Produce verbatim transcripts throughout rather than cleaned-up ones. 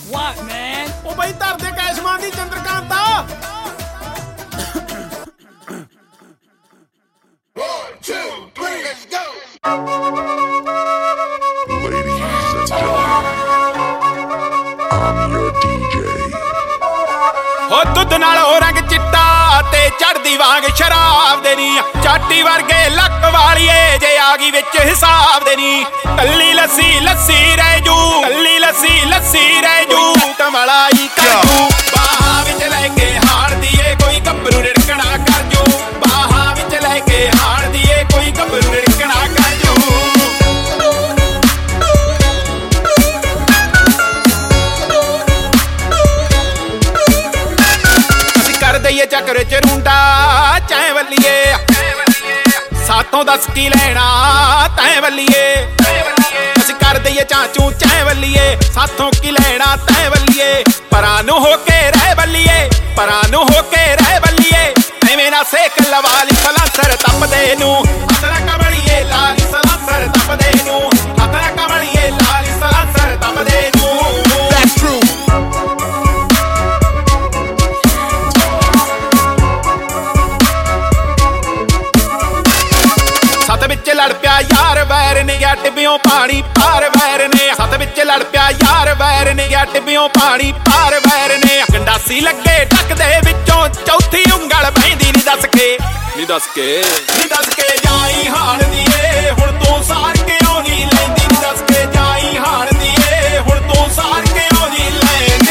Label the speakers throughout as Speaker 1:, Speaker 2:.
Speaker 1: What, man?
Speaker 2: ਉਹ ਬਈ ਧਰ ਦੇ ਕੈਸ਼ਮਾਨ ਦੀ Chandrakanta.
Speaker 3: One, two, three, let's go.
Speaker 4: Ladies and gentlemen, I'm your D J.
Speaker 2: ਹੋ ਦੁੱਧ ਨਾਲ ਹੋ ਰੰਗ ਚਿੱਟਾ ਤੇ ਚੜਦੀ ਵਾਂਗ ਸ਼ਰਾਬ ਦੇ ਨੀ ਚਾਟੀ ਵਰਗੇ ਲੱਕ ਵਾਲੀਏ ਜੇ ਆ ਗਈ ਵਿੱਚ ਹਿਸਾਬ ਦੇ ਨੀ ਕੱਲੀ ਲੱਸੀ ਲੱਸੀ ਰਹਿ ਜੂ ਕੱਲੀ ਲੱਸੀ ਲੱਸੀ ਰਹਿ ਜੂ ਕਮਲਾਈ ਕਰ ਜੂ ਬਾਹਾਂ ਵਿੱਚ ਲੈ ਕੇ ਹਾਰਦੀ ਏ ਕੋਈ ਗੱਭਰੂ ਰਿੜਕਣਾ ਕਰ ਜੂ ਬਾਹਾਂ ਵਿੱਚ ਲੈ ਕੇ ਹਾਰਦੀ ਏ ਕੋਈ ਗੱਭਰੂ ਰਿੜਕਣਾ ਕਰ ਜੂ ਦਈਏ ਚੱਕਰ ਚ ਰੁੰਡਾ ਚਾਹੇ ਵੱਲੀਏ ਸਾਥੋਂ ਦੱਸ ਕੀ ਲੈਣਾ ਤੈਂ ਵੱਲੀਏ ਅਸੀਂ ਕਰ ਦਈਏ ਚਾਚੂ ਚਾਹੇ ਵੱਲੀਏ ਸਾਥੋਂ ਕੀ ਲੈਣਾ ਤੈਂ ਵੱਲੀਏ ਪਰਾਂ ਨੂੰ ਹੋ ਕੇ ਰਹਿ ਵੱਲੀਏ ਪਰਾਂ ਨੂੰ ਹੋ ਕੇ ਰਹਿ ਵੱਲੀਏ ਐਵੇਂ ਨਾ ਸੇਕ ਲਵਾ ਲਈ ਸਲਾਂਸਰ ਤਪਦੇ ਨੂੰ ਅਸਰਾ ਕਮਲੀਏ ਲਾਲੀ ਸਲਾਂਸਰ ਤਪਦੇ ਨੂੰ ਅਸਰਾ ਕਮਲੀਏ ਲਾਲੀ ਸਲਾਂਸਰ ਤਪਦੇ ਨੂੰ That's true ਸੱਤ ਵਿੱਚ ਲੜ ਪਿਆ ਯਾਰ ਵੈਰ ਨੇ ਗਿਆ ਟਿੱਬਿਓਂ ਪਾਣੀ ਪਾਰ ਵੈਰ ਨੇ ਸੱਤ ਵਿੱਚ ਲੜ ਪਿਆ ਯਾਰ ਵੈਰ ਨੇ ਗਿਆ ਟਿੱਬਿਓਂ ਪਾਣੀ ਪਾਰ ਵੈਰ ਨੇ ਗੰਡਾਸੀ ਲੱਗੇ ਟੱਕ ਦੇ ਵਿੱਚੋਂ ਚੌਥੀ ਉਂਗਲ ਬਹਿੰਦੀ ਨੀ ਦੱਸ ਕੇ ਨੀ ਦੱਸ ਕੇ ਨੀ ਦੱਸ ਕੇ ਜਾਈ ਹਾਣਦੀ ਏ ਹੁਣ ਤੂੰ ਸਾਰ ਕਿਉਂ ਨੀ ਲੈਂਦੀ ਨੀ ਦੱਸ ਕੇ ਜਾਈ ਹਾਣਦੀ ਏ ਹੁਣ ਤੂੰ ਸਾਰ ਕਿਉਂ ਨੀ ਲੈਂਦੀ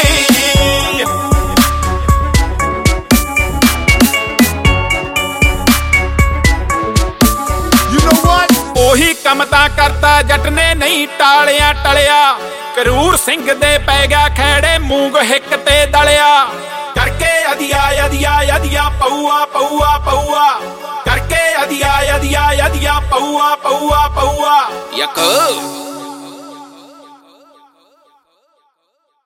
Speaker 2: ਉਹੀ ਕੰਮ ਤਾਂ ਕਰਤਾ ਜੱਟ ਨੇ ਨਹੀਂ ਟਾਲਿਆ ਟਲਿਆ ਕਰੂਰ ਸਿੰਘ ਦੇ ਪੈ ਗਿਆ ਖੈੜੇ ਮੂੰਗ ਹਿੱਕ ਤੇ ਦਲਿਆ ਕਰਕੇ ਅਧਿਆ ਅਧਿਆ ਅਧਿਆ ਪਊਆ ਪਊਆ ਪਊਆ ਕਰਕੇ ਅਧਿਆ ਅਧਿਆ ਅਧਿਆ ਪਊਆ ਪਊਆ ਪਊਆ ਯਕ